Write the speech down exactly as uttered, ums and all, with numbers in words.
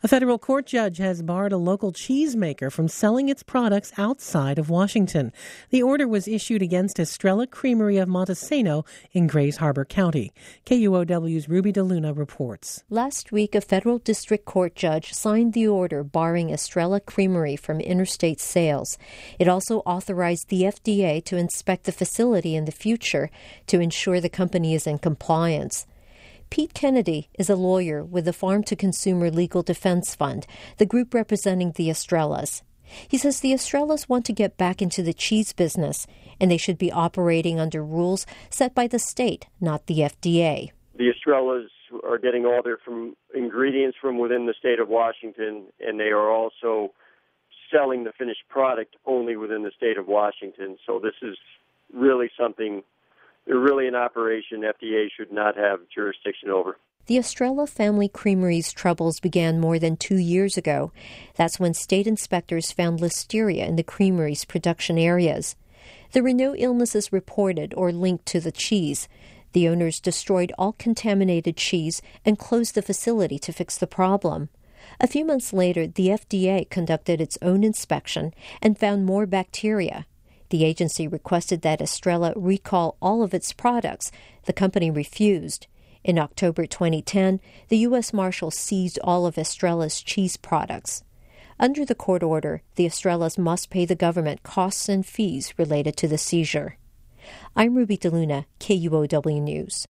A federal court judge has barred a local cheesemaker from selling its products outside of Washington. The order was issued against Estrella Creamery of Montesano in Grays Harbor County. K U O W's Ruby DeLuna reports. Last week, a federal district court judge signed the order barring Estrella Creamery from interstate sales. It also authorized the F D A to inspect the facility in the future to ensure the company is in compliance. Pete Kennedy is a lawyer with the Farm to Consumer Legal Defense Fund, the group representing the Estrellas. He says the Estrellas want to get back into the cheese business, and they should be operating under rules set by the state, not the F D A. The Estrellas are getting all their from ingredients from within the state of Washington, and they are also selling the finished product only within the state of Washington. So this is really something They're really an operation F D A should not have jurisdiction over. The Estrella family creamery's troubles began more than two years ago. That's when state inspectors found listeria in the creamery's production areas. There were no illnesses reported or linked to the cheese. The owners destroyed all contaminated cheese and closed the facility to fix the problem. A few months later, the F D A conducted its own inspection and found more bacteria. The agency requested that Estrella recall all of its products. The company refused. In October twenty ten, the U S Marshals seized all of Estrella's cheese products. Under the court order, the Estrellas must pay the government costs and fees related to the seizure. I'm Ruby DeLuna, K U O W News.